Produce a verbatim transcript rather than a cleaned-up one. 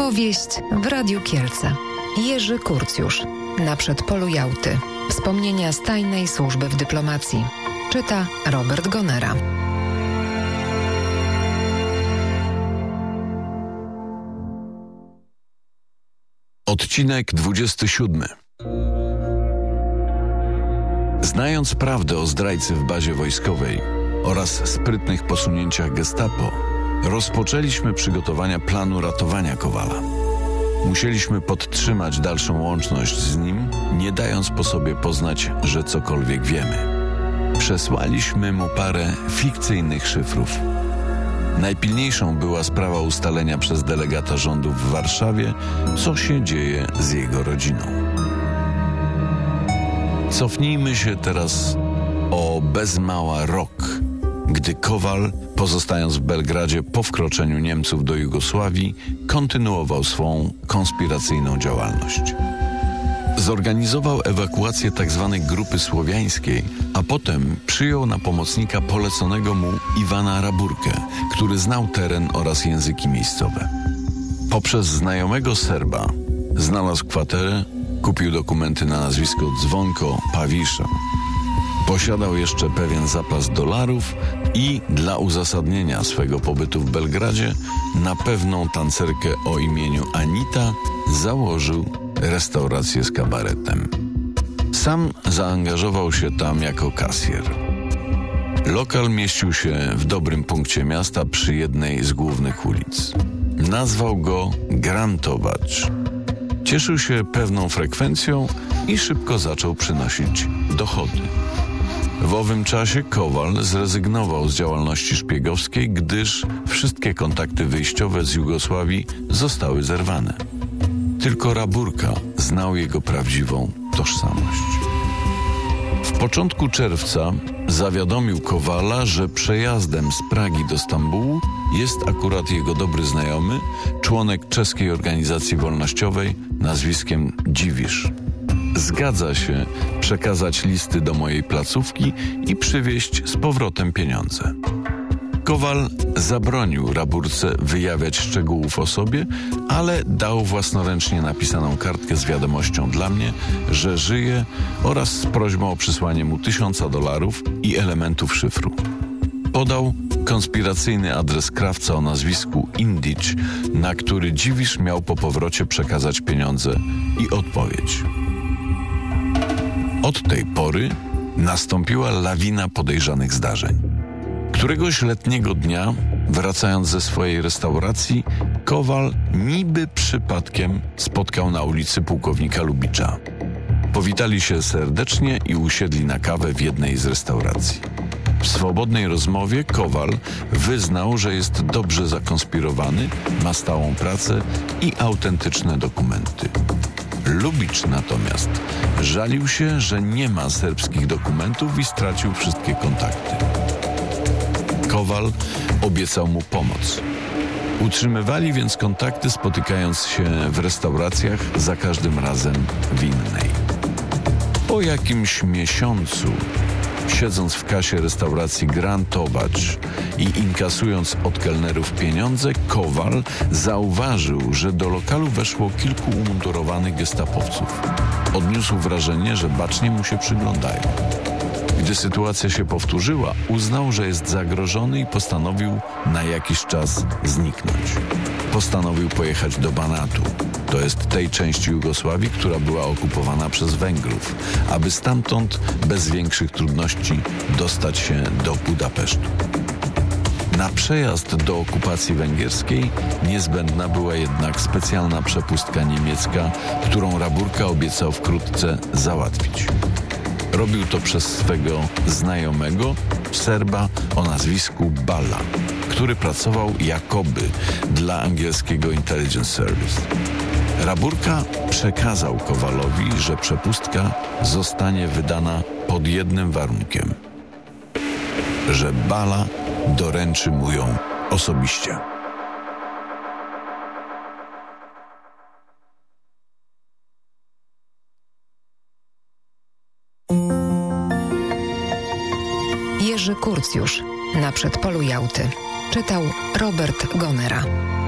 Powieść w Radiu Kielce. Jerzy Kurcjusz. Na przedpolu Jałty. Wspomnienia z tajnej służby w dyplomacji. Czyta Robert Gonera. Odcinek dwudziesty siódmy. Znając prawdę o zdrajcy w bazie wojskowej oraz sprytnych posunięciach gestapo, rozpoczęliśmy przygotowania planu ratowania Kowala. Musieliśmy podtrzymać dalszą łączność z nim, nie dając po sobie poznać, że cokolwiek wiemy. Przesłaliśmy mu parę fikcyjnych szyfrów. Najpilniejszą była sprawa ustalenia przez delegata rządu w Warszawie, co się dzieje z jego rodziną. Cofnijmy się teraz o bez mała rok, gdy Kowal, pozostając w Belgradzie po wkroczeniu Niemców do Jugosławii, kontynuował swą konspiracyjną działalność. Zorganizował ewakuację tzw. grupy słowiańskiej, a potem przyjął na pomocnika poleconego mu Iwana Raburkę, który znał teren oraz języki miejscowe. Poprzez znajomego Serba znalazł kwaterę, kupił dokumenty na nazwisko Dzwonko Pawisza. Posiadał jeszcze pewien zapas dolarów i dla uzasadnienia swego pobytu w Belgradzie na pewną tancerkę o imieniu Anita założył restaurację z kabaretem. Sam zaangażował się tam jako kasjer. Lokal mieścił się w dobrym punkcie miasta przy jednej z głównych ulic. Nazwał go Grantować. Cieszył się pewną frekwencją i szybko zaczął przynosić dochody. W owym czasie Kowal zrezygnował z działalności szpiegowskiej, gdyż wszystkie kontakty wyjściowe z Jugosławii zostały zerwane. Tylko Raburka znał jego prawdziwą tożsamość. W początku czerwca zawiadomił Kowala, że przejazdem z Pragi do Stambułu jest akurat jego dobry znajomy, członek czeskiej organizacji wolnościowej nazwiskiem Dziwisz. Zgadza się przekazać listy do mojej placówki i przywieźć z powrotem pieniądze. Kowal zabronił Raburce wyjawiać szczegółów o sobie, ale dał własnoręcznie napisaną kartkę z wiadomością dla mnie, że żyje, oraz z prośbą o przysłanie mu tysiąca dolarów i elementów szyfru. Podał konspiracyjny adres krawca o nazwisku Indić, na który Dziwisz miał po powrocie przekazać pieniądze i odpowiedź. Od tej pory nastąpiła lawina podejrzanych zdarzeń. Któregoś letniego dnia, wracając ze swojej restauracji, Kowal niby przypadkiem spotkał na ulicy pułkownika Lubicza. Powitali się serdecznie i usiedli na kawę w jednej z restauracji. W swobodnej rozmowie Kowal wyznał, że jest dobrze zakonspirowany, ma stałą pracę i autentyczne dokumenty. Lubicz natomiast żalił się, że nie ma serbskich dokumentów i stracił wszystkie kontakty. Kowal obiecał mu pomoc. Utrzymywali więc kontakty, spotykając się w restauracjach, za każdym razem w innej. Po jakimś miesiącu, siedząc w kasie restauracji Grantować i inkasując od kelnerów pieniądze, Kowal zauważył, że do lokalu weszło kilku umundurowanych gestapowców. Odniósł wrażenie, że bacznie mu się przyglądają. Gdy sytuacja się powtórzyła, uznał, że jest zagrożony i postanowił na jakiś czas zniknąć. Postanowił pojechać do Banatu, to jest tej części Jugosławii, która była okupowana przez Węgrów, aby stamtąd bez większych trudności dostać się do Budapesztu. Na przejazd do okupacji węgierskiej niezbędna była jednak specjalna przepustka niemiecka, którą Raburka obiecał wkrótce załatwić. Robił to przez swego znajomego, Serba o nazwisku Balla, który pracował jakoby dla angielskiego Intelligence Service. Raburka przekazał Kowalowi, że przepustka zostanie wydana pod jednym warunkiem, że Balla doręczy mu ją osobiście. Jerzy Kurcjusz. Na przedpolu Jałty. Czytał Robert Gonera.